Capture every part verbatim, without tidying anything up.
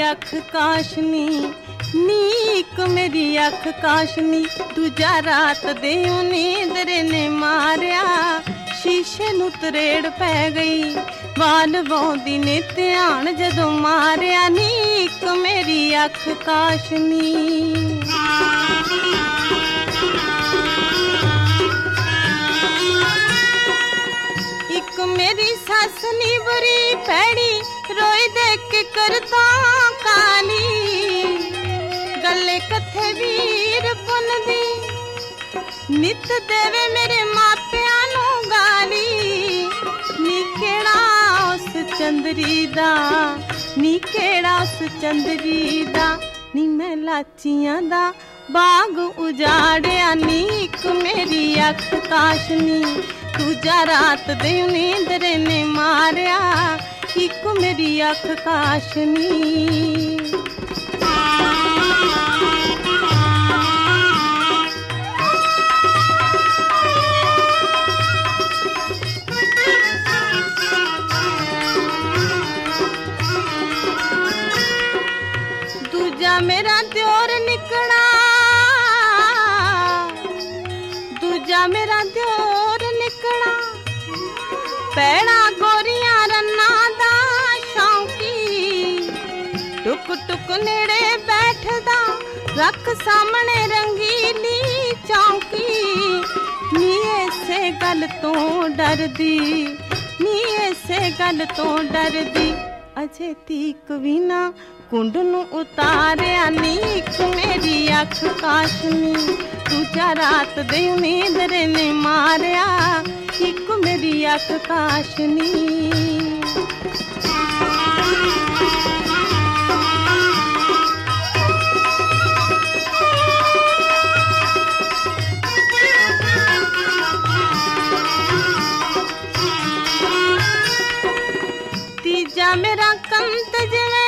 अख काशनी नीक मेरी अख काशनी दूजा रात दे नींदरे ने मारिया शीशे नू तरेड़ पै गई वाल वाउंदी ने ध्यान जदों मारिया नीक मेरी अख काशनी इक मेरी सस नी बुरी भैड़ी रोई देख के करता काली गले कथे वीर पुन दी नित देवे मेरे मापिया नू गाली नी केड़ा उस चंदरी दा नी केड़ा उस चंदरी दा नी मैं लाचियां दा बाग उजाड़िया नीक मेरी अख काशनी दूजा रात दे नींदरे ने मारिया इक मेरी अख काशनी दूजा मेरा त्योर निकला दूजा मेरा त्योर निकला पैड़ा गोरियां रन्ना दा शौकी टुक टुक नेड़े बैठदा रख सामने रंगीली चौकी नी ऐसे गल तो डरदी नी ऐसे गल तो डरदी अजे तीक भी ना कुंड नू उतारिया नीक मेरी अख काशनी दूजा रात दे नींदरे ने मारिया इक मेरी अख काशनी तीजा मेरा कंत जिवें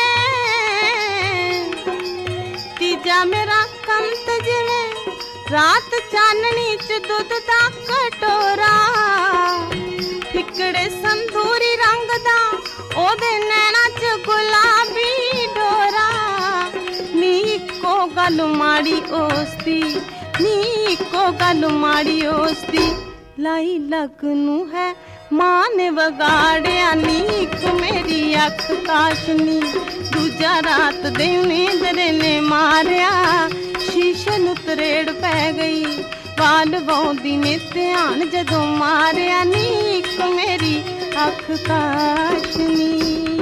तीजा मेरा कंत जिवें रात चाननी च दुध दा कटोरा फिकड़े संधूरी रंग दा ओदे नैना च गुलाबी डोरा नी को गल माड़ी ओसदी नी को गल माड़ी ओसदी लाई लगनू है मां ने वगाड़िया नीक मेरी अख काशनी दूजा रात दे नींदरे ने मारिया शीशे नू तरेड़ पै गई वाल वाउंदी ने ध्यान जदों मारिया नीक मेरी अख काशनी।